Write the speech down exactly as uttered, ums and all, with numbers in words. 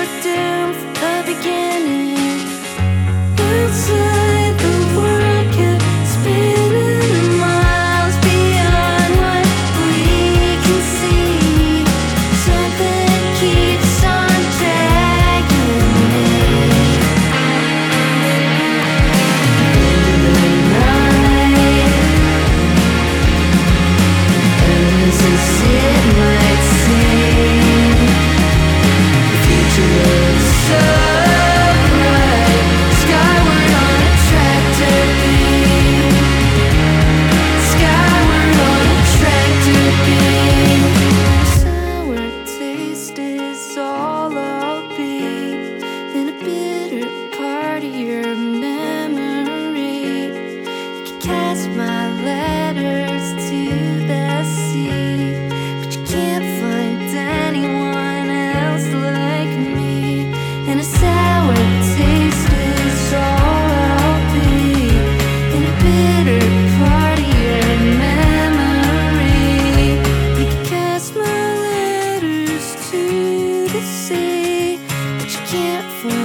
were doomed from the beginning. Outside the world kept spinning miles beyond what we can see. Something keeps on dragging me into the night. As it might seem, the future looks so bright. Skyward on a tractor beam. Skyward on a tractor beam. Sour taste is all I'll be, in a bitter part of your memory. You can cast my letters to the sea, but you can't find anyone else like me. And a sour taste is all I'll be, in a bitter part of your memory. You can cast my letters to the sea, but you can't find